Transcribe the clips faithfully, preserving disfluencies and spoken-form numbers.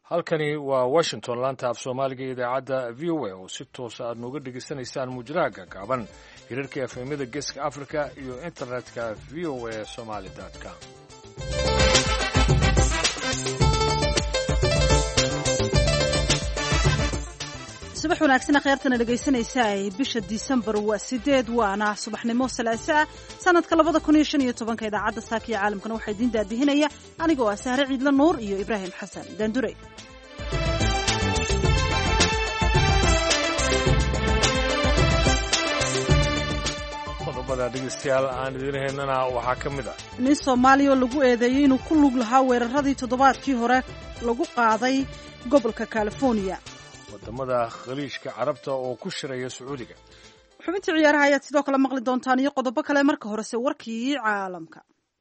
halkani waa washington laanta af soomaaliga iyo idaacadda v o a oo si toosa aad nooga dhegaysanaysaan muujadaha gagaaban hirarka efemyada geeska africa iyo internetka v o a somaly com subax wanaagsan kheyrtana dhegaysanaysaa bisha disembar waa sideed waana subaxnimo salaasaa sanadka labada kun iyo shan iyo tobanka idaacadda saaka iyo caalamkana waxaa idiin daadihinaya anigoo ah sahre ciidla nuur iyo ibraahim xasan daandure qodobada dhegeystayaal aan idiin haynana waxaa ka mid ah nin soomaaliya oo lagu eedeeyey inuu ku lug lahaa weeraradii toddobaadkii hore lagu qaaday gobolka california wadamada khaliijka carabta oo ku shiraya sacuudiga xubintii ciyaaraha ayaad sidoo kale maqli doontaan iyo qodobo kale marka horese warkii caalamka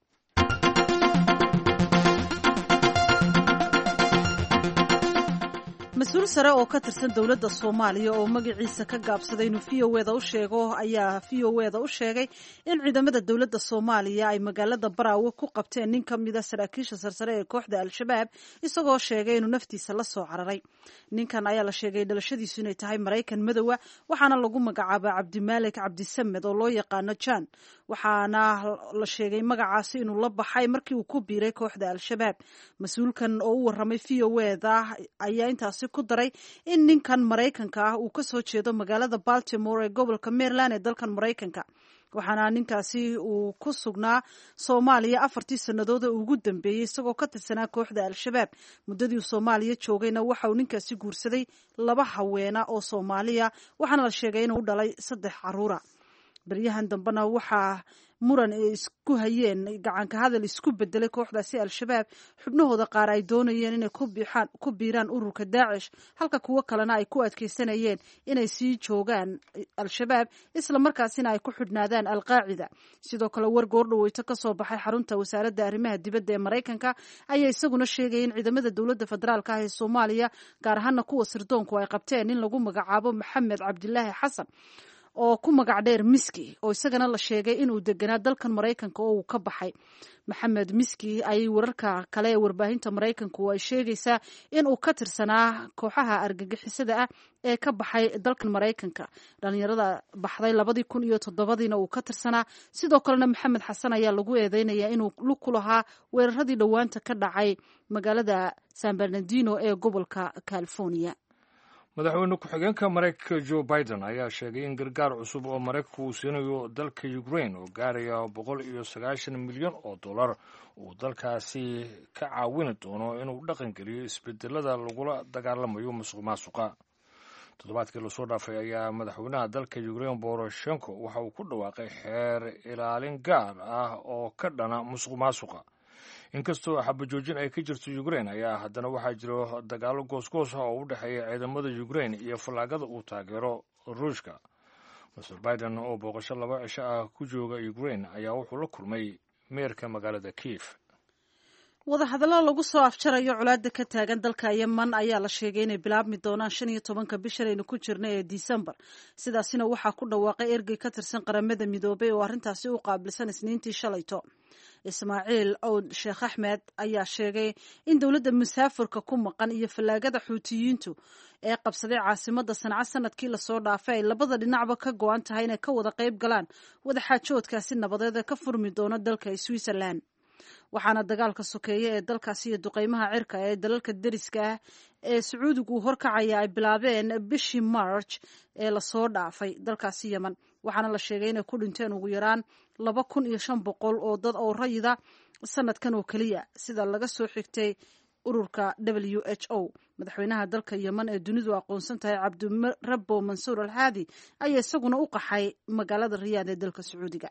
mas-uul sare oo ka tirsan dowladda soomaaliya oo magaciisa ka gaabsaday inuu v o eda u sheego ayaa v o eda u sheegay in ciidamada dowladda soomaaliya ay magaalada baraawe ku qabteen nin ka mida saraakiisha sarsare ee kooxda al-shabaab isagoo sheegay inuu naftiisa la soo cararay ninkan ayaa la sheegay dhalashadiisu inay tahay maraykan madowa waxaana lagu magacaabaa cabdimaalik cabdisamed oo loo yaqaano jan waxaana la sheegay magacaasi inuu la baxay markii uu ku biiray kooxda al-shabaab mas-uulkan oo u waramay v o eda ayaa intaasi ku daray in ninkan maraykanka ah uu ka soo jeedo magaalada baltimore ee gobolka maryland ee dalkan maraykanka waxaana ninkaasi uu ku sugnaa soomaaliya afartii sannadood ee ugu dambeeyey isagoo ka tirsanaa kooxda al-shabaab muddadii uu soomaaliya joogayna waxa uu ninkaasi guursaday laba haweena oo soomaaliya waxaana la sheegay inuu u dhalay saddex caruura baryahan dambena waxaa muran ay isku hayeen gacanka hadal isku bedelay kooxdaasi al-shabaab xubnahooda qaar ay doonayeen inay ku biiraan ururka daacish halka kuwo kalena ay ku adkaysanayeen inay sii joogaan al-shabaab isla markaasina ay ku xidhnaadaan al-qaacida sidoo kale war goordhaweyto ka soo baxay xarunta wasaaradda arrimaha dibadda ee maraykanka ayaa isaguna sheegaya in ciidamada dowladda federaalka ah ee soomaaliya gaar ahaana kuwa sirdoonku ay qabteen in lagu magacaabo maxamed cabdilaahi xasan oo ku magac dheer miski oo isagana la sheegay inuu deganaa dalkan maraykanka oo uu ka baxay maxamed miski ayay wararka kale ee warbaahinta maraykanku ay sheegaysaa in uu ka tirsanaa kooxaha argagixisada ah ee ka baxay dalkan maraykanka dhalinyarada baxday labadii kun iyo toddobadiina uu ka tirsanaa sidoo kalena maxamed xasan ayaa lagu eedeynayaa inuu lug ku lahaa weeraradii dhowaanta ka dhacay magaalada san bernardino ee gobolka california madaxweyne ku-xigeenka maraykanka joe biden ayaa sheegay in gargaar cusub oo maraykanku uu siinayo dalka ukraine oo gaaraya boqol iyo sagaashan milyan oo dollar uu dalkaasi ka caawini doono inuu dhaqan geliyo isbedelada lagula dagaalamayo musuq maasuqa toddobaadkii lasoo dhaafay ayaa madaxweynaha dalka ukraine boroshenko waxa uu ku dhawaaqay xeer ilaalin gaar ah oo ka dhana musuq maasuqa inkastoo xabajoojin ay ka jirto ukraine ayaa haddana waxaa jiro dagaalo goosgoos ah oo u dhexeeya ciidamada ukraine iyo fallaagada uu taageero ruushka master biden oo booqasho laba cisho ah ku jooga ukraine ayaa wuxuu la kulmay meerka magaalada kiyev wadahadallo lagu soo afjarayo colaada ka taagan dalka yeman ayaa la sheegay inay bilaabmi doonaan shan iyo tobanka bishan aynu ku jirna ee disembar sidaasina waxaa ku dhawaaqay ergey ka tirsan qaramada midoobay oo arrintaasi u qaabilsan isniintii shalayto ismaaciil owd sheekh axmed ayaa sheegay in dowladda musaafirka ku maqan iyo fallaagada xuutiyiintu ee qabsaday caasimadda sanca sanadkii lasoo dhaafay ay labada dhinacba ka go-an tahay inay ka wada qayb galaan wadaxaajoodkaasi nabadeed ee ka furmi doona dalka switzerland waxaana dagaalka sokeeye ee dalkaasi iyo duqeymaha cirka ee dalalka deriska ah ee sacuudigu horkacaya ay bilaabeen bishii march ee lasoo dhaafay dalkaasi yeman waxaana la sheegay inay ku dhinteen ugu yaraan laba kun iyo shan boqol oo dad oo rayida sanadkan oo keliya sida laga soo xigtay ururka w h o madaxweynaha dalka yeman ee dunidu aqoonsan tahay cabdirabbo mansuur alhaadi ayaa isaguna u qaxay magaalada riyaad ee dalka sacuudiga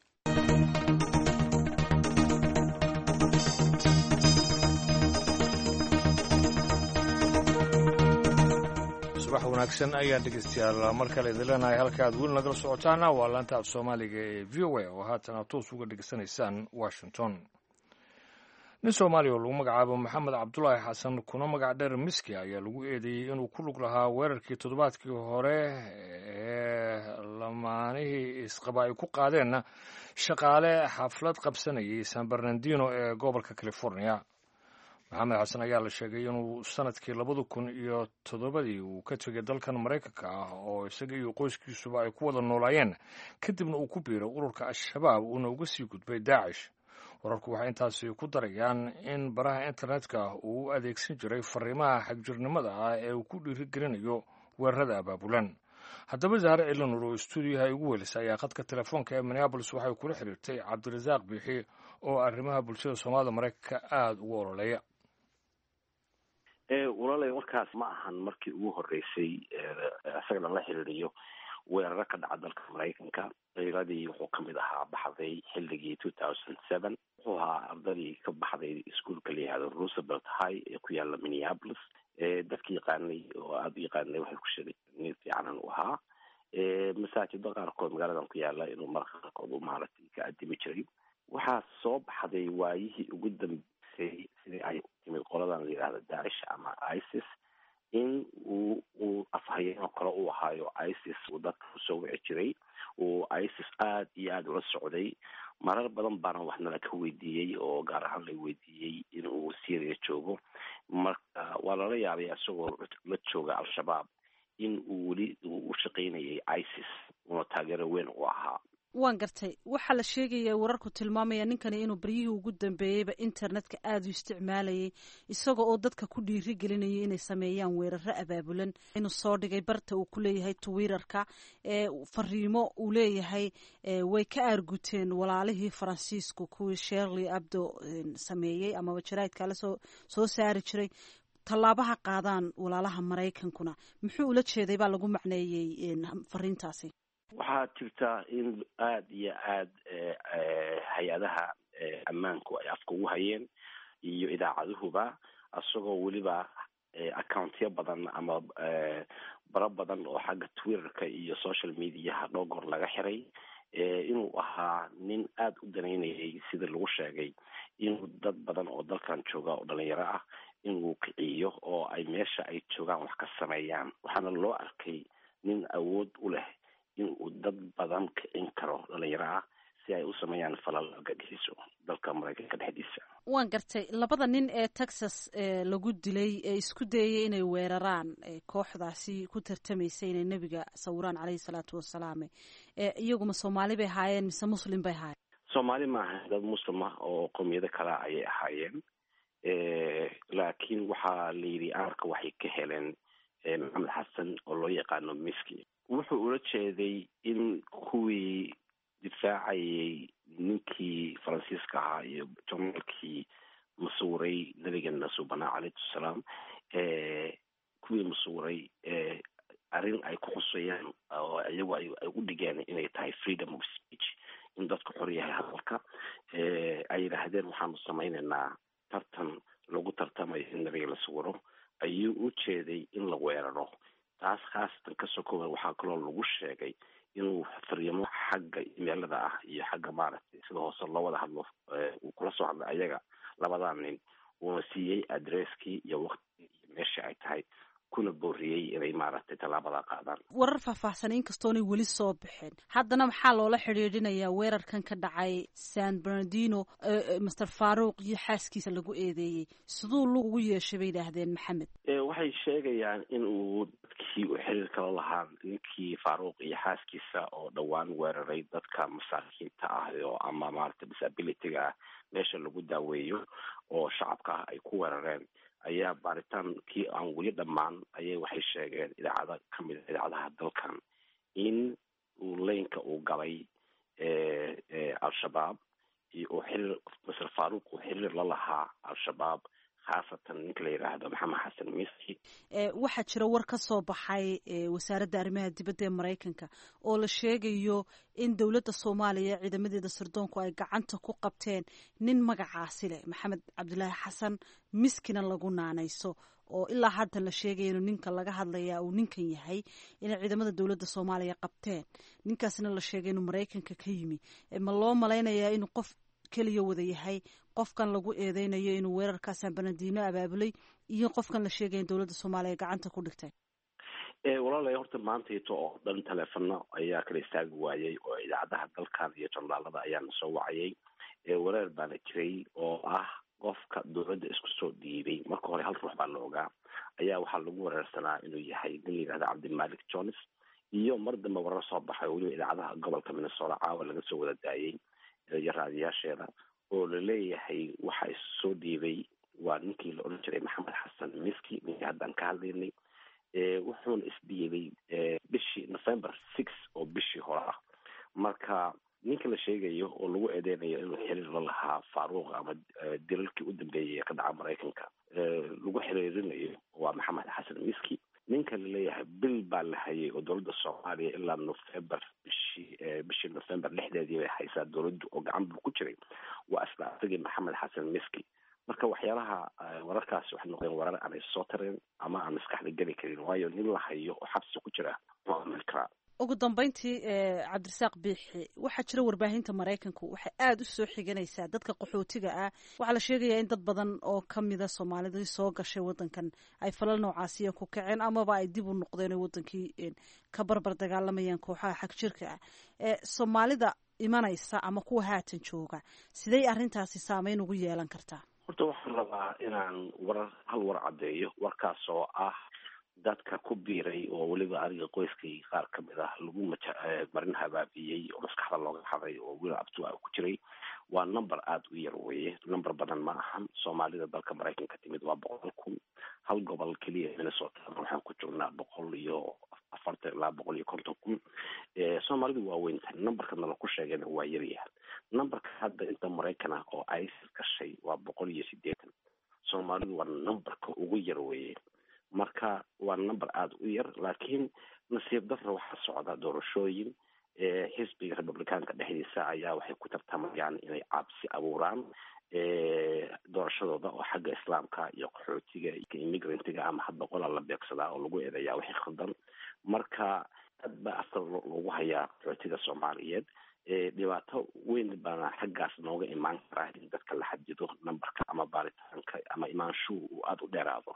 subax wanaagsan ayaa dhegeystayaal mar kale idin leenahay halka aad weli nagala socotaana waa laanta af soomaaliga ee v o a oo haatan aad toos uga dhegeysanaysaan washington nin soomaaliya oo lagu magacaabo maxamed cabdulaahi xasan kuna magac dheer miski ayaa lagu eedeeyey inuu ku lug lahaa weerarkii toddobaadkii hore ee lamaanihii isqaba ay ku qaadeenna shaqaale xaflad qabsanayay san bernardino ee gobolka california maxamed xasan ayaa la sheegay inuu sanadkii labada kun iyo toddobadii uu ka tegay dalkan maraykanka ah oo isaga iyo qoyskiisuba ay ku wada noolaayeen kadibna uu ku biiray ururka al-shabaab uuna uga sii gudbay daacish. wararku waxay intaasi ku darayaan in baraha internetka uu u adeegsan jiray fariimaha xagjirnimada ah ee uu ku dhiirigelinayo weerarada abaabulan. haddaba zahre ciilanur oo stuudiyaha igu welisay ayaa khadka telefoonka ee minneabolis waxay kula xiriirtay cabdirasaaq biixi oo arrimaha bulshada soomaalida maraykanka aada ugu ololeeya. walaalay warkaas ma ahan markii ugu horeysay isaga lala xiriiriyo weeraro ka dhaca dalka maraykanka. ciiradii wuxuu kamid ahaa baxday xilligii two thousand seven wuxuu ahaa ardadii ka baxday iskuolka la yihahdo roosevelt high ee ku yaala minneapolis. dadka yaqaanay oo aada u yaqaanay waxay ku sheegay nin fiicanan u ahaa. masaajida qaarkood magaaladan ku yaala inuu marka qaarkood u maaragtay ka adimi jiray. waxaa soo baxday waayihii ugu dambeysay sidii ay timid qoladan la yidhahda daacish ama isis in uu uu afhayeenoo kale u ahaayo isis uu dadka usoo wici jiray. uu isis aada iyo aada ula socday. marar badan baana waxnala ka weydiiyey oo gaar ahaan la weydiiyey in uu syria joogo. marka waa lala yaabay isagoo la jooga al-shabaab in uu weli u shaqaynayay isis una taageero weyn u ahaa. waan gartay waxaa la sheegaya wararku tilmaamaya ninkani inuu baryihii ugu dambeeyeyba internetka aada u isticmaalayay isaga oo dadka ku dhiiri gelinayay inay sameeyaan weeraro abaabulan. inuu soo dhigay barta uu ku leeyahay twitterka ee fariimo uu leeyahay way ka aarguteen walaalihii faransiisku kuwii sherley abdo sameeyey amaba jaraa'idka la soo soo saari jiray tallaabaha qaadaan walaalaha maraykankuna. muxuu ula jeeday baa lagu macneeyey fariintaasi. waxaa jirta in aada iyo aada hay-adaha ammaanku ay afka ugu hayeen iyo idaacaduhuba isagoo weliba accountyo badan ama baro badan oo xagga twitterka iyo social mediaha dhowr laga xiray. inuu ahaa nin aada u danaynayay sida lagu sheegay inuu dad badan oo dalkan jooga oo dhalinyaro ah inuu kiciyo oo ay meesha ay joogaan wax ka sameeyaan. waxaana loo arkay nin awood u leh in uu dad badan kicin karo dhalinyaro ah si ay u sameeyaan falal argagixiso dalka maraykanka dhexdiisa. waan gartay labada nin ee texas lagu dilay ee isku dayay inay weeraraan kooxdaasi ku tartamaysay inay nebiga sawiraan caleyhi salaatu wasalaam. iyaguma soomaali bay ahaayeen mise muslim bay ahaayeen? soomaali maaha, dad muslim ah oo qowmiyado kale ayay ahaayeen. laakiin waxaa la yidhi amarka waxay ka heleen maxamed xasan oo loo yaqaano miski. wuxuu ula jeeday in kuwii difaacayay ninkii faransiiska ahaa iyo jornaalkii masuuray nabigeena subanaa caleyhi salaam kuwii masuuray arrin ay ku xusayaan oo iyagu ay u dhigeen inay tahay freedom of speech, in dadku xor yahay hadalka. ay yidhaahdeen waxaanu samaynaynaa tartan lagu tartamayo in nabiga la sawiro. ayuu u jeeday in la weeraro. taas khaasatan ka sokowa waxaa kaloo lagu sheegay inuu fariimo xagga imeelada ah iyo xagga maaragtay sida hoose loo wada hadlo uu kula soo hadlay ayaga labadaa nin uuna siiyey adresskii iyo waqtigii iyo meeshii ay tahay kuna booriyey inay maaragtay tallaabada qaadaan. warar faahfaahsan inkastoonay weli soo baxeen haddana maxaa loola xidhiidhinayaa weerarkan ka dhacay san bernardino master faruuq iyo xaaskiisa lagu eedeeyey siduu lagu yeeshay bay yidhaahdeen maxamed? waxay sheegayaan in uu dadkii u xiriir kala lahaa ninkii faaruuq iyo xaaskiisa oo dhowaan weeraray dadka masaakiinta ah oo ama maaragtay disabilityga ah meesha lagu daaweeyo oo shacabka ah ay ku weerareen. ayaa baaritaankii aan weli dhammaan ayay waxay sheegeen idaacada kamid a idaacadaha dalkan in uu leynka uu galay al-shabaab iyo uu xiriir master faruuq uu xiriir la lahaa al-shabaab khaasatan ninka la yidhaahdo maxamed xasan miski. waxaa jira war ka soo baxay wasaaradda arrimaha dibadda ee maraykanka oo la sheegayo in dowladda soomaaliya ciidamadeeda sirdoonku ay gacanta ku qabteen nin magacaasi leh maxamed cabdilaahi xasan miskina lagu naanayso oo ilaa hadda la sheegaya inuu ninka laga hadlaya uu ninkan yahay inay ciidamada dowladda soomaaliya qabteen. ninkaasna la sheegay inuu maraykanka ka yimi. ma loo malaynayaa inuu qof keliya wada yahay qofkan lagu eedeynayo inuu weerarka san bernardino abaabulay iyo qofkan la sheegaya in dowladda soomaaliya gacanta ku dhigtay? walaalay horta maantayto oo dhan teleefano ayaa kala istaagi waayey oo idaacadaha dalkan iyo jornaalada ayaana soo wacayay. wareer baana jiray oo ah qofka dowladda isku soo dhiibay marka hore hal ruux baa la ogaa ayaa waxaa lagu weerarsanaa inuu yahay nin la yidhahda cabdimalik jones iyo mar dambe warar soo baxay oo weliba idaacadaha gobolka minnesota caawa laga soo wada daayay iyo raadiyaasheeda oo la leeyahay waxa soo dhiibay waa ninkii la odhan jiray maxamed xasan miski ninkii haddaan ka hadlaynay wuxuuna isdhiibay bishii november six oo bishii hore ah marka ninka la sheegayo oo lagu eedeynayo inuu xiriir la lahaa faaruuq ama dilalkii u dambeeyay ee ka dhaca maraykanka lagu xiriirinayo waa maxamed xasan miski ninka la leeyahay bil baa la hayay oo dowladda soomaaliya ilaa november bishii bishii november lixdeedii bay haysaa dowladdu oo gacan buu ku jiray waa isla asagii maxamed xasan miski marka waxyaalaha wararkaasi waxay noqdeen warar aanay soo tareen ama aan maskaxda geli karin waayo nin la hayo oo xabsi ku jira waa amil karaa ugu dambeyntii cabdirasaaq biixi waxaa jira warbaahinta maraykanku waxay aada u soo xiganaysaa dadka qaxootiga ah waxaa la sheegayaa in dad badan oo kamida soomaalidii soo gashay wadankan ay falal noocaasiya ku kaceen amaba ay dib u noqdeen oo wadankii ka barbar dagaalamayaan kooxaha xag jirka ah ee soomaalida imanaysa ama kuwa haatan jooga siday arrintaasi saameyn ugu yeelan kartaa horta waxaan rabaa inaan warar hal war caddeeyo warkaas oo ah dadka ku biiray oo weliba aniga qoyskay qaar ka mid ah lagu marin habaabiyey oo maskaxda looga xaday oo weli abtua ku jiray waa number aada u yar weeye number badan ma ahan soomaalida dalka maraykanka timid waa boqol kun hal gobol keliya minnesota waxaan ku joognaa boqol iyo afartan ilaa boqol iyo konton kun soomaalidu waa weyntahay numberka nala ku sheegayna waa yaryahay numberka hadda inta maraykan ah oo isis gashay waa boqol iyo sideetan soomaalidu waa numberka ugu yar weeye marka waa number aada u yar laakiin nasiib darra waxaa socda doorashooyin xisbiga republicaanka dhexdiisa ayaa waxay ku tartamayaan inay cabsi abuuraan doorashadooda oo xagga islaamka iyo qaxootiga iyo immigrantga ama hadba qolaa la beegsadaa oo lagu eedeeyaa wixii khaldan marka aad baa afkar lagu hayaa qaxootiga soomaaliyeed dhibaato weyn baana xaggaas nooga imaan karaa in dadka la xadido numberka ama baaritaanka ama imaanshuhu uu aada u dheeraado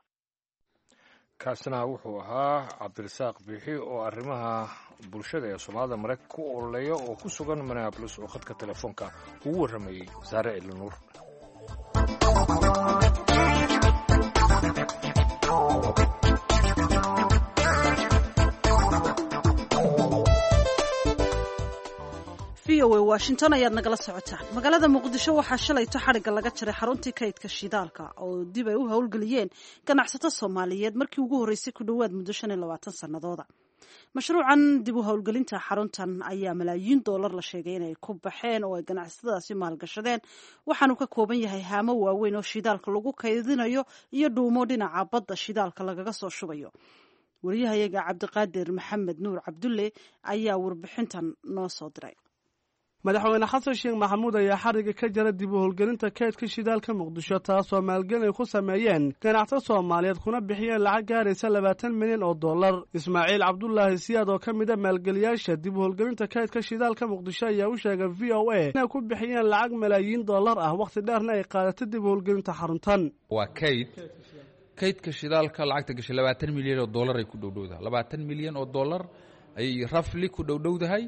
kaasina wuxuu ahaa cabdirasaaq biixi oo arrimaha bulshada ee soomaalida maraykanka ku ololeeya oo ku sugan minneabolis oo khadka telefoonka ugu warramayey saare elinuur v o a washington ayaad nagala socotaan magaalada muqdisho waxaa shalayto xadhigga laga jaray xaruntii kaydka shidaalka oo dib ay u howlgeliyeen ganacsato soomaaliyeed markii ugu horreysay ku dhowaad muddo shan iyo labaatan sannadooda mashruucan dib u howlgelinta xaruntan ayaa malaayiin doolar la sheegay inay ku baxeen oo ay ganacsatadaasi maalgashadeen waxaanu ka kooban yahay haamo waaweyn oo shidaalka lagu kaydinayo iyo dhuumo dhinaca badda shidaalka lagaga soo shubayo wariyahayaga cabdiqaadir maxamed nuur cabdulle ayaa warbixintan noo soo diray madaxweyne xasan sheekh maxamuud ayaa xariga ka jara dib u howlgelinta kaydka shidaalka muqdisho taasoo maalgelin ay ku sameeyeen ganacsato soomaaliyeed kuna bixiyeen lacag gaaraysa labaatan milyan oo dollar ismaaciil cabdulaahi siyaad oo ka mid a maalgeliyaasha dib u howlgelinta kaydka shidaalka muqdisho ayaa u sheegay v o a inay ku bixiyeen lacag malaayiin dollar ah wakhti dheerna ay qaadato dib u howlgelinta xaruntan waa kayd kaydka shidaalka lacagta gashay labaatan milyan oo dollar ay ku dhowdhowdahay labaatan milyan oo dollar ayay rafli ku dhowdhowdahay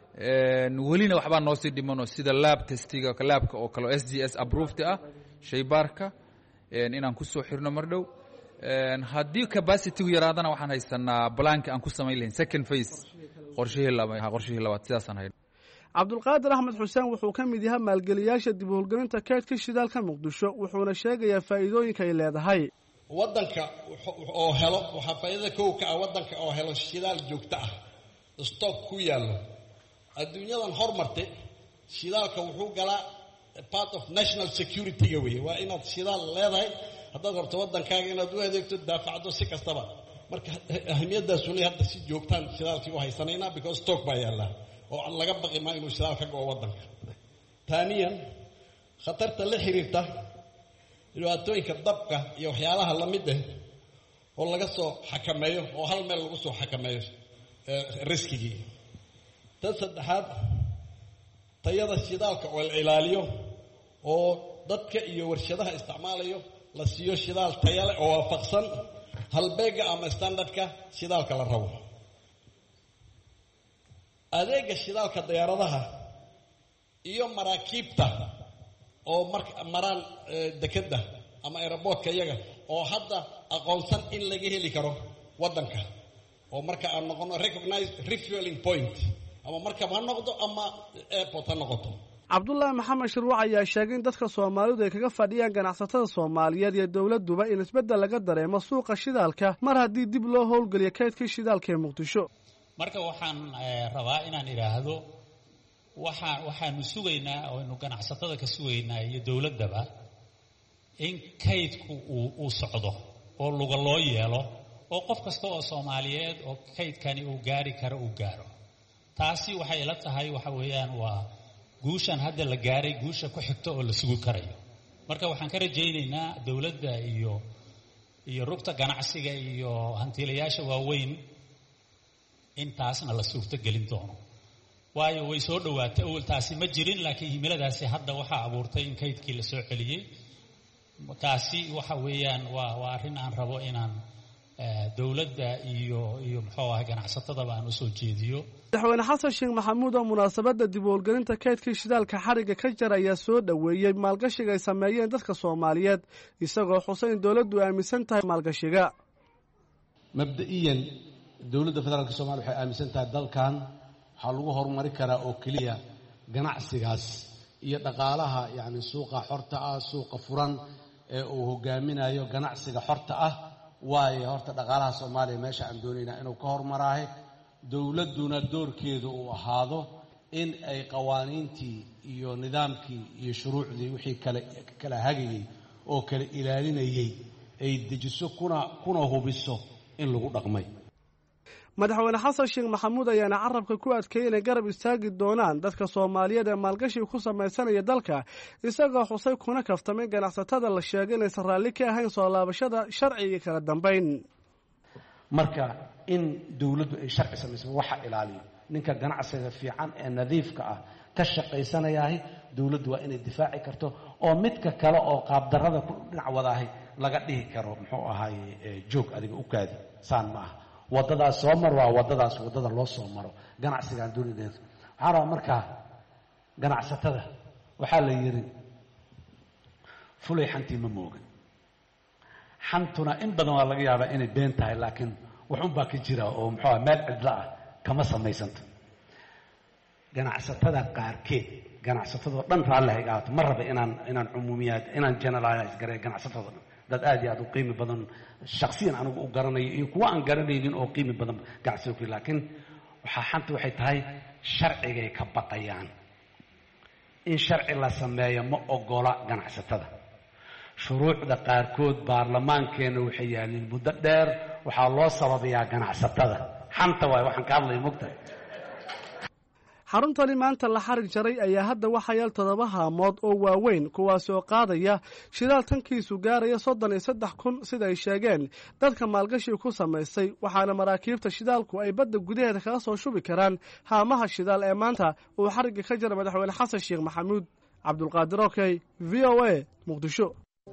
welina waxbaa noo sii dhimanoo sida lab testiga laabka oo kale s g s approved ah shaybaarka inaan ku soo xirno mar dhow haddii capacitygu yaraadana waxaan haysanaa balaanka aan ku samayn lahayn second face qorshihii laba qorshihii labaad sidaasaan hayn cabdulqaadir axmed xuseen wuxuu ka mid yahay maalgeliyaasha dib u howlgelinta kaydka shidaalka muqdisho wuxuuna sheegayaa faa'iidooyinka ay leedahay waddanka oo helo waxaa faa'iidada kow ka ah waddanka oo helo shidaal joogto ah stock ku yaallo adduunyadan hormartay shidaalka wuxuu galaa part of national security-ga weye waa inaad shidaal leedahay haddaad rabto waddankaaga inaad u adeegto daafacdo si kastaba marka ahmiyaddaasuna hadda si joogtaan shidaalkii u haysanaynaa because stock baa yaallaa oo laga baqi maa inuu shidaal ka go'o waddanka taaniyan khatarta la xiriirta dhibaatooyinka dabka iyo waxyaalaha la mid ah oo laga soo xakameeyo oo hal meel lagu soo xakameeyo riskigii tan saddexaad tayada shidaalka oo la ilaaliyo oo dadka iyo warshadaha isticmaalayo la siiyo shidaal taya leh oo waafaqsan halbeega ama standardka shidaalka la rabo adeega shidaalka diyaaradaha iyo maraakiibta oo marka maraan dekeda ama airportka iyaga oo hadda aqoonsan in laga heli karo waddanka oo marka aan noqono recognized refueling point ama markab ha noqdo ama airport ha noqoto. cabdullaahi maxamed shirwac ayaa sheegay in dadka soomaalidu ay kaga fadhiyaan ganacsatada soomaaliyeed iyo dowladduba in isbeddel laga dareemo suuqa shidaalka mar haddii dib loo howlgeliyo kaydkii shidaalka ee muqdisho. marka waxaan rabaa inaan idhaahdo waxaan waxaanu sugaynaa oo aynu ganacsatada ka sugaynaa iyo dowladdaba in kaydku uu uu socdo oo luga loo yeelo oo qof kasta oo soomaaliyeed oo kaydkani uu gaari karo uu gaaro. taasi waxay ila tahay waxa weeyaan waa guushan hadda la gaaray guusha ku xigta oo la sugi karayo. marka waxaan ka rajaynaynaa dowladda iyo iyo rugta ganacsiga iyo hantiilayaasha waaweyn intaasna la suurto gelin doono waayo way soo dhawaatay awaltaasi ma jirin laakiin himiladaasi hadda waxaa abuurtay in kaydkii la soo celiyey. taasi waxa weeyaan waa waa arrin aan rabo inaan dowladda iyo iyo muxuu ahaa ganacsatadaba aan usoo jeediyo. madaxweyne xasan sheekh maxamuud oo munaasabadda dib u howlgelinta kaydkii shidaalka xariga ka jar ayaa soo dhoweeyey maalgashiga ay sameeyeen dadka soomaaliyeed isagoo xusay in dowladdu aaminsan tahay maalgashiga. mabda'iyan dowladda federaalka soomaaliya waxay aaminsan tahay dalkan waxaa lagu horumari karaa oo keliya ganacsigaas iyo dhaqaalaha yacni suuqa xorta ah suuqa furan ee uu hogaaminayo ganacsiga xorta ah waayo horta dhaqaalaha soomaaliya meesha aan doonaynaa inuu ka horumaraahe dowladduna doorkeedu uu ahaado in ay qawaaniintii iyo nidaamkii iyo shuruucdii wixii kale kala hagayey oo kala ilaalinayey ay dejiso kuna kuna hubiso in lagu dhaqmay. madaxweyne xasan sheekh maxamuud ayaana carabka ku adkeeyey inay garab istaagi doonaan dadka soomaaliyeed ee maalgashi ku samaysanaya dalka isagoo xusay kuna kaftamay ganacsatada la sheegay inaysan raalli ka ahayn soo laabashada sharci iyo kala dambayn. marka in dowladdu ay sharci samayso waxa ilaaliyo ninka ganacsiga fiican ee nadiifka ah ka shaqaysanayahay dowladdu waa inay difaaci karto oo midka kale oo qaabdarrada ku dhinac wadaahay laga dhihi karo muxuu ahaaye joog adiga u kaadi saan ma aha waddadaas soo mar waa waddadaas waddada loo soo maro ganacsigaan dowladeed. waxaa rabaa markaa ganacsatada waxaa la yidhi fulay xantii ma moogan. xantuna in badan waa laga yaabaa inay been tahay laakiin waxun baa ka jira oo muxuu aha meel cidlo ah kama samaysanto. ganacsatada qaarkeed ganacsatadoo dhan raalli hay ahaato ma raba inaan inaan cumuumiyaad inaan generalize gareeyo ganacsatadoo dhan dad aad iyo aad u qiimi badan shakhsiyan anigu u garanayo iyo kuwa aan garanaynin oo qiimi badan ganacsiga laakiin waxaa xanta waxay tahay sharcigay ka baqayaan in sharci la sameeyo ma ogola ganacsatada. shuruucda qaarkood baarlamaankeena waxay yaalin muddo dheer waxaa loo sababayaa ganacsatada xanta waay waxaan ka hadlaya mogtahay. xaruntani maanta la xarig jaray ayaa hadda waxaa yaal toddoba haamood oo waaweyn kuwaasi oo qaadaya shidaal tankiisu gaaraya soddon iyo saddex kun sida ay sheegeen dadka maalgashiga ku samaystay waxaana maraakiibta shidaalku ay badda gudaheeda kaga soo shubi karaan haamaha shidaal ee maanta uu xarigga ka jira madaxweyne xasan sheekh maxamuud. cabdulqaadir okey v o a muqdisho.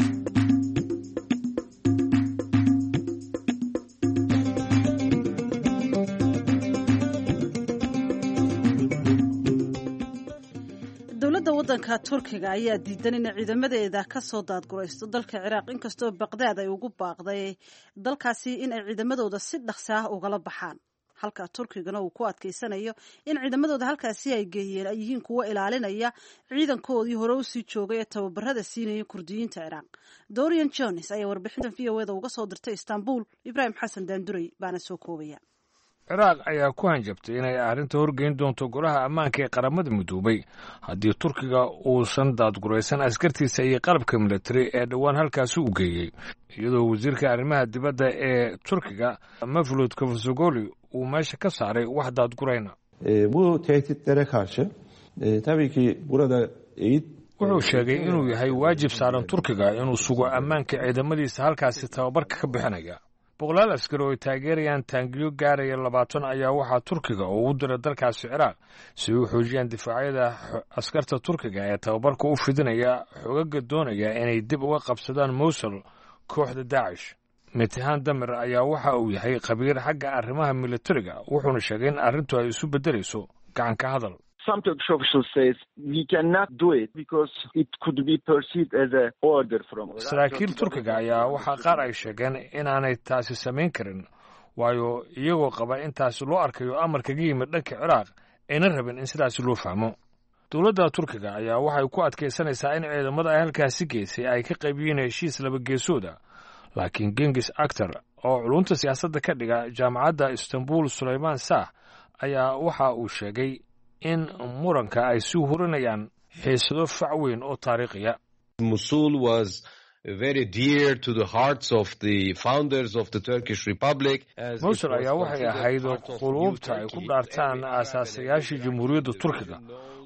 dowladda waddanka turkiga ayaa diidan inay ciidamadeeda ka soo daadguraysto dalka ciraaq inkastoo baqdaad ay ugu baaqday dalkaasi in ay ciidamadooda si dhaqsi ah ugala baxaan halka turkigana uu ku adkaysanayo in ciidamadooda halkaasi ay geeyeen ay yihiin kuwo ilaalinaya ciidankoodii hore usii joogay ee tababarada siinaya kurdiyiinta ciraaq. dorian jones ayaa warbixintan v o eda uga soo dirtay istanbul. ibraahim xasan daanduray baana soo koobaya. ciraaq ayaa ku hanjabtay inay arrinta horgeyn doonto golaha ammaanka ee qaramada midoobay haddii turkiga uusan daadguraysan askartiisa iyo qalabka militari ee dhowaan halkaasi u geeyey iyadoo wasiirka arrimaha dibadda ee turkiga mevlut cavusoglu uu meesha ka saaray wax daadgurayna. bu tehditlere karşı tabii ki burada eğit wuxuu sheegay inuu yahay waajib saaran turkiga inuu sugo ammaanka ciidamadiisa halkaasi tababarka ka bixinaya. boqolaal askari oo ay taageerayaan taangiyo gaaraya labaatan ayaa waxaa turkiga ugu dira dalkaasi ciraaq si u xoojiyaan difaacyada askarta turkiga ee tababarka u fidinaya xogaga doonaya inay dib uga qabsadaan mowsul kooxda daacish. mitihaan damir ayaa waxa uu yahay khabiir xagga arrimaha militariga wuxuuna sheegay in arrintu ay isu beddelayso gacan ka hadal. Some Turkish officials says we cannot do it because it could be perceived as a order from. saraakiil turkiga ayaa waxaa qaar ay sheegeen inaanay taasi samayn karin waayo iyagoo qaba in taasi loo arkayo amarka ka yimid dhanka ciraaq ayna rabin in sidaasi loo fahmo dowladda turkiga ayaa waxay ku adkaysanaysaa in ciidamada ay halkaasi geysay ay ka qaybiyeen heshiis laba geesooda laakiin Cengiz Aktar oo culunta siyaasadda ka dhiga jaamacadda Istanbul Suleyman Sah ayaa waxa uu sheegay in muranka ay sii hurinayaan xiisado fac weyn oo taariikhiya. Mosul was very dear to the hearts of the founders of the Turkish Republic. Mosul ayaa waxay ahayd quluubta ay ku dhaartaan aasaasiyaashii jamhuuriyadda Turkiga.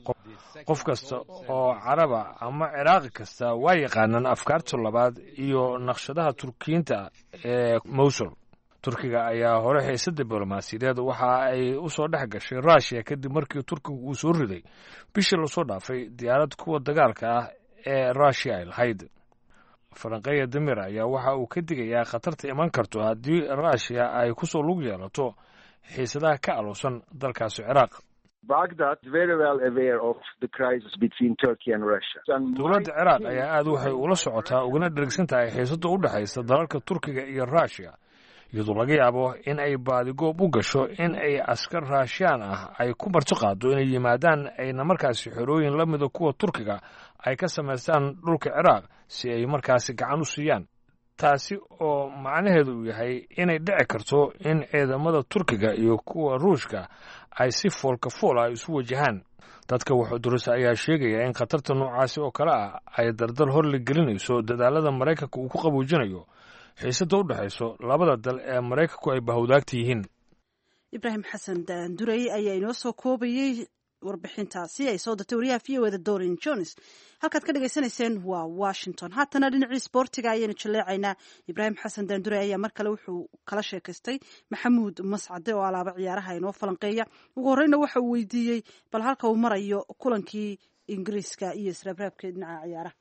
qof kasta oo caraba ama ciraaqi kasta waa yaqaanaan afkaarta labaad iyo naqshadaha turkiyiinta ee Mosul. turkiga ayaa hore xiisad diblomaasiyadeed waxa ay u soo dhex gashay Russia kadib markii Turkigu uu soo riday bishii la soo dhaafay diyaarad kuwa dagaalka ah ee Russia ay lahayd. Faranqeeya Demir ayaa waxa uu ka digayaa khatarta iman karto haddii Russia ay ku soo lug yeelato xiisadaha ka aloosan dalkaasi Ciraaq. Baghdad is very well aware of the crisis between Turkey and Russia. Dowladda Ciraaq ayaa aad waxay ula socotaa ugana dhergsan tahay xiisada u dhaxaysa dalalka Turkiga iyo Russia. iyadoo laga yaabo in ay baadigoob u gasho in ay askar Russian ah ay ku marti qaado inay yimaadaan ayna markaasi xorooyin la mid ah kuwa Turkiga ay ka samaystaan dhulka Ciraaq si ay markaasi gacan u siiyaan. taasi oo macnaheedu uu yahay inay dhici karto in ciidamada Turkiga iyo kuwa Ruushka ay si foolka fool ah isu wajahaan. dadka wuxuu durasa ayaa sheegaya in khatarta noocaasi oo kale ah ay dardar hor la gelinayso dadaalada Mareykanka uu ku qaboojinayo xiisada u dhaxayso labada dal ee Mareykanku ay bahawdaagta yihiin. Ibrahim Xasan Daanduray ayaa inoo soo koobayay warbixintaasi ay soo dirtay wariyaha V O A da Dorin Jones. halkaad ka dhageysanayseen waa Washington. haatana dhinacii sportiga ayaynu jaleecaynaa. Ibrahim Xasan Daanduray ayaa mar kale wuxuu kala sheekaystay Maxamuud Mascade oo alaaba ciyaaraha inoo falanqeeya. ugu horreyna waxa uu weydiiyey bal halka uu marayo kulankii Ingiriiska iyo israabraabka dhinaca ciyaaraha.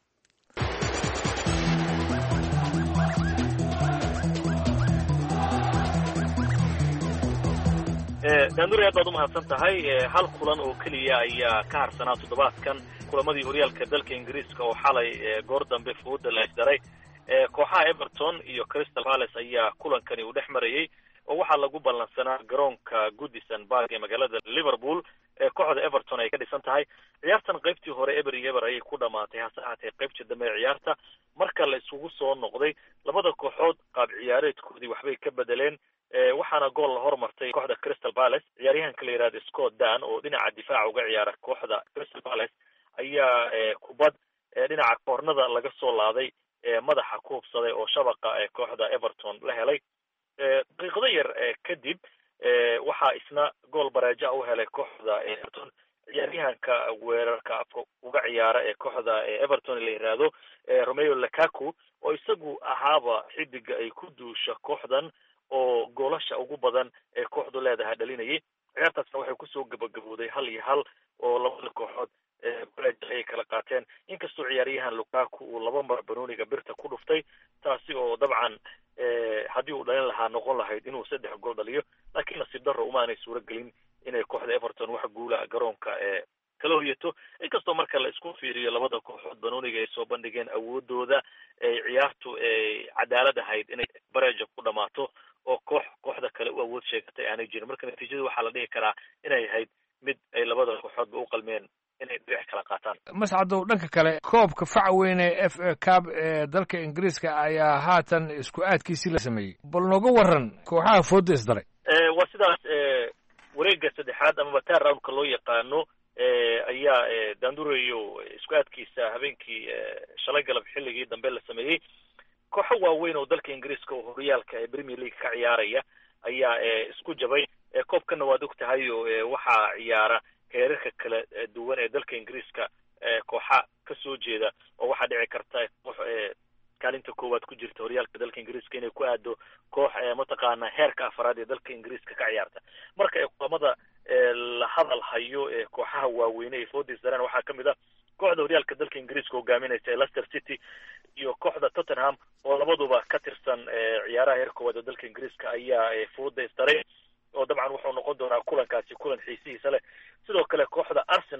daanduray aad baad u mahadsan tahay. hal kulan oo keliya ayaa ka harsanaa toddobaadkan kulamadii horyaalka dalka Ingiriiska oo xalay goor dambe fooda la isdaray. kooxaha Everton iyo Crystal Palace ayaa kulankani u dhex marayay oo waxaa lagu ballansanaa garoonka Goodison Park ee magaalada Liverpool ee kooxda Everton ay ka dhisan tahay. ciyaartan qaybtii hore eber iyo eber ayay ku dhamaatay hase ahaatee qaybtii dambe ee ciyaarta marka la isugu soo noqday labada kooxood qaab ciyaareedkoodii waxbay ka bedeleen. waxaana gool la hormartay kooxda Crystal Palace. ciyaaryahanka la yiraahdo Scott Dan oo dhinaca difaaca uga ciyaara kooxda Crystal Palace ayaa kubad dhinaca koornada laga soo laaday madaxa ku hubsaday oo shabaqa ee kooxda Everton la helay. daqiiqado yar kadib waxaa isna gool baraaja u helay kooxda Everton ciyaaryahanka weerarka afka uga ciyaara ee kooxda Everton la yiraahdo Romelu Lukaku oo isagu ahaaba xidiga ay ku duusha kooxdan oo goolasha ugu badan ee kooxdu leedahay dhalinayay. ciyaartaasna waxay kusoo gabagabooday hal iyo hal oo labada kooxood ay kala qaateen inkastoo ciyaaryahan Lukaku uu laba mar banooniga birta ku dhuftay taasi oo dabcan haddii uu dhalin lahaa noqon lahayd inuu saddex gool dhaliyo laakiin nasiib darro umaanay suuro gelin inay kooxda Everton wax guula garoonka ee kala hoyato. inkastoo marka la isku fiiriyo labada kooxood banooniga ay soo bandhigeen awoodooda ay ciyaartu ay cadaalad ahayd inay bareeja ku dhamaato oo koox kooxda kale u awood sheegatay aanay jirin. marka natiijadu waxaa la dhihi karaa inay ahayd mid ay labada kooxoodba u qalmeen inay dhinac kala qaataan. Mascadow dhanka kale koobka fac weyn ee F A Cup ee dalka Ingiriiska ayaa haatan isku aadkiisii la sameeyey. bal nooga waran kooxaha fooda isdaray. waa sidaas wareegga saddexaad ama third round-ka loo yaqaano ayaa daandurayo isku aadkiisa habeenkii shalay galab xilligii dambe la sameeyey. kooxo waaweyn oo dalka Ingiriiska oo horyaalka ee Premier League ka ciyaaraya ayaa isku jabay. koobkana waad og tahay oo waxaa ciyaara heerarka kala duwan ee dalka Ingiriiska kooxa ka soo jeeda oo waxaa dhici karta koox kaalinta koowaad ku jirta horyaalka dalka Ingiriiska inay ku aado koox mataqaana heerka afraad ee dalka Ingiriiska ka ciyaarta. marka kulamada la hadal hayo ee kooxaha waaweyn ee foodis daran waxaa kamid ah kooxda horyaalka dalka Ingiriiska hogaaminaysa Leicester City iyo kooxda Tottenham oo labaduba ka tirsan ciyaaraha heerka koowaad ee dalka Ingiriiska ayaa fooda isdaray oo dabcan wuxuu noqon doonaa kulankaasi kulan xiisihiisa leh. sidoo kale kooxda Arsenal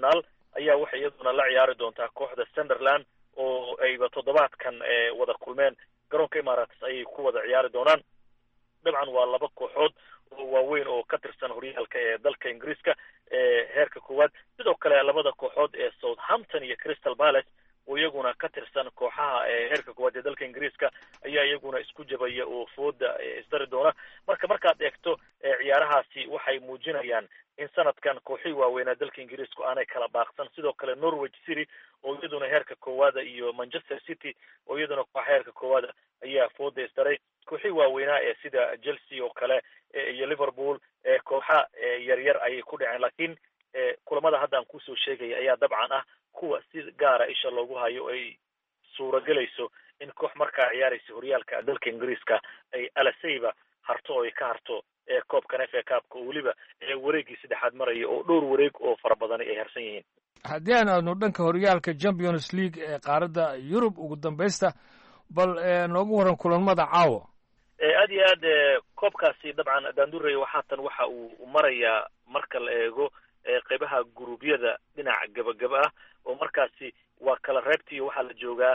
waxaana la ciyaari doontaa kooxda Sunderland oo ayba toddobaadkan wada kulmeen garoonka Emirates ayay ku wada ciyaari doonaan. dabcan waa laba kooxood oo waaweyn oo ka tirsan horyaalka ee dalka Ingiriiska ee heerka koowaad. sidoo kale labada kooxood ee Southampton iyo Crystal Palace oo iyaguna ka tirsan kooxaha ee heerka koowaad ee dalka Ingiriiska ayaa iyaguna isku jabaya oo fooda isdari doona. marka markaad eegto ciyaarahaasi waxay muujinayaan in sanadkan kooxii waaweynaa dalka Ingiriiska aanay kala baaqsan. sidoo kale Norwich City oo iyaduna heerka koowaad iyo Manchester City oo iyaduna kooxaha heerka koowaad ayaa fooda isdaray. kooxii waaweynaa ee sida Chelsea oo kale iyo Liverpool ee kooxa yar yar ayay ku dhaceen, laakiin kulamada hadda aan kusoo sheegay ayaa dabcan ah kuwa si gaara isha loogu hayo ay suuragelayso in koox markaa ciyaaraysa horyaalka dalka Ingiriiska ay alasayba harto oo ay ka harto ee koobkan F A Cup-ka oo weliba ee wareegii saddexaad maraya oo dhowr wareeg oo fara badan ay harsan yihiin. haddii aan aadno dhanka horyaalka Champions League ee qaaradda Yurub ugu dambaysta, bal noogu waran kulamada caawa. aad iyo aad koobkaasi dabcan daanduray waxaatan waxa uu marayaa marka la eego qaybaha guruubyada dhinaca gabagaba ah oo markaasi waa kala reebtii waxaa la joogaa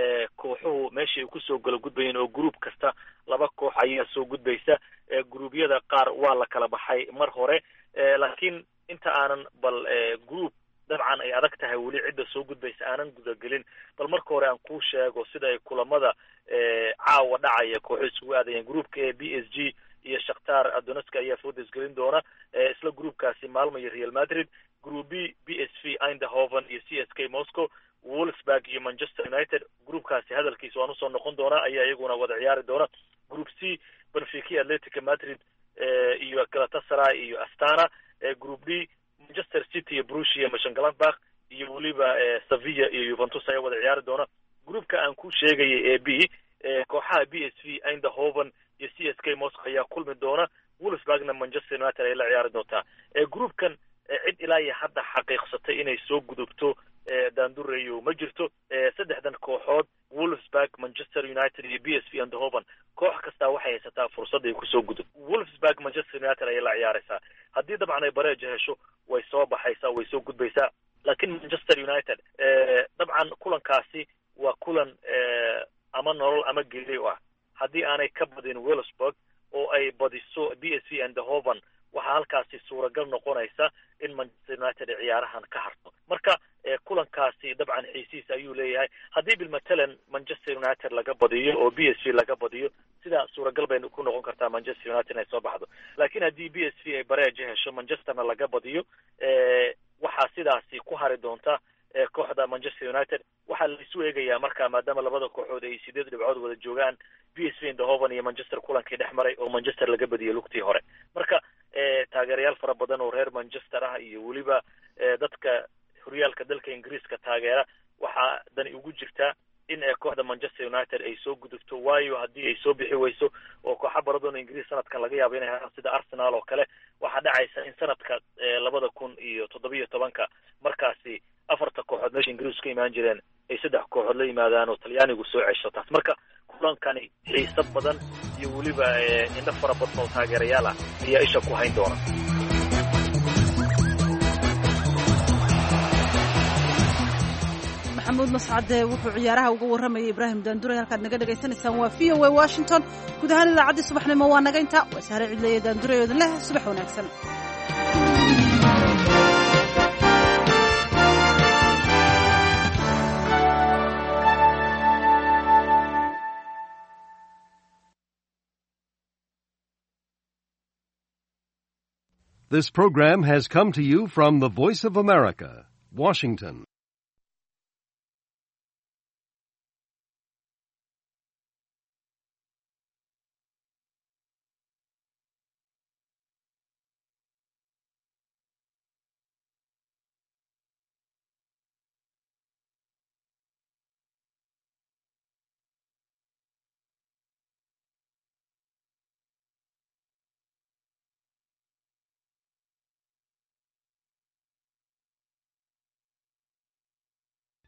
kooxuhu meeshay ku soo gala gudbayeen oo group kasta laba koox ayaa soo gudbaysa. guruubyada qaar waa la kala baxay mar hore, laakiin inta aanan bal group dabcan ay adag tahay weli cidda soo gudbaysa aanan gudagelin, bal marka hore aan kuu sheego sida ay kulamada caawa dhacaya kooxo isugu aadayeen. groupka ee B S G iyo Shakhtar Donetsk ayaa fooda isgelin doona, isla groupkaasi Malmo iyo Real Madrid. group B B S V Eindhoven iyo C S K Moscow, Wolfsburg iyo Manchester United. groupkaasi hadalkiisa waan usoo noqon doonaa ayaa iyaguna wada ciyaari doona. group C Benfica, Atletico Madrid iyo Galatasaray iyo Astana. group D Manchester City iyo Borussia Mönchengladbach iyo weliba Sevilla iyo Juventus ayaa wada ciyaari doona. groupka aan ku sheegayay ee B kooxaha B S V Eindhoven iyo C S K Moscow ayaa kulmi doona. Wolfsburgna Manchester United ay la ciyaari doontaa. groupkan cid ilaa iyo hadda xaqiiqsatay inay soo gudubto daandureeyo ma jirto. saddexdan kooxood Wolfsburg, Manchester United iyo B S V Eindhoven koox kasta waxay haysataa fursad ay kusoo gudub. Wolfsburg Manchester United ay la ciyaaraysaa. haddii dabcan ay bareejo hesho way soo baxaysaa, way soo gudbaysaa. laakiin Manchester United dabcan kulankaasi waa kulan ama nolol ama geeri ah. haddii aanay ka badin Wolfsburg oo ay badiso B S V Eindhoven waxaa halkaasi suuragal noqonaysa in Manchester United ciyaarahan ka harto. marka kulankaasi dabcan xiisiis ayuu leeyahay. haddii bilmatalan Manchester United laga badiyo oo B S V laga badiyo sida suuragal bay ku noqon kartaa Manchester United inay soo baxdo. laakiin haddii B S V ay bareejo hesho Manchesterna laga badiyo waxaa sidaasi ku hari doonta kooxda Manchester United. waxaa la isu eegayaa markaa maadaama labada kooxood ay sideed dhibcood wada joogaan B S V Eindhoven iyo Manchester kulankii dhex maray oo Manchester laga badiyay lugtii hore. marka taageerayaal fara badan oo reer Manchester ah iyo weliba dadka horyaalka dalka Ingiriiska taageera waxaa dani ugu jirtaa in kooxda Manchester United ay soo gudubto, waayo haddii ay soo bixi weyso oo kooxo badan oo Ingiriis sanadkan laga yaabo inay helaan sida Arsenal oo kale, waxaa dhacaysa in sanadka labada kun iyo toddoba iyo tobanka markaasi afarta kooxood meesha Ingiriisku ka imaan jireen ay saddex kooxood la yimaadaan oo Talyaanigu soo cesho taas. marka kulankani xiiso badan iyo weliba indho fara badan oo taageerayaal ah ayaa isha ku hayn doona. maxamuud mascade wuxuu ciyaaraha uga warramayay Ibraahim Daandure. halkaad naga dhagaysanaysaan waa V O A Washington. guud ahaan idaacaddii subaxnimo waa naga intaa. waa Sahre Cidleeye Daandure oo idin leh subax wanaagsan. This program has come to you from the Voice of America, Washington.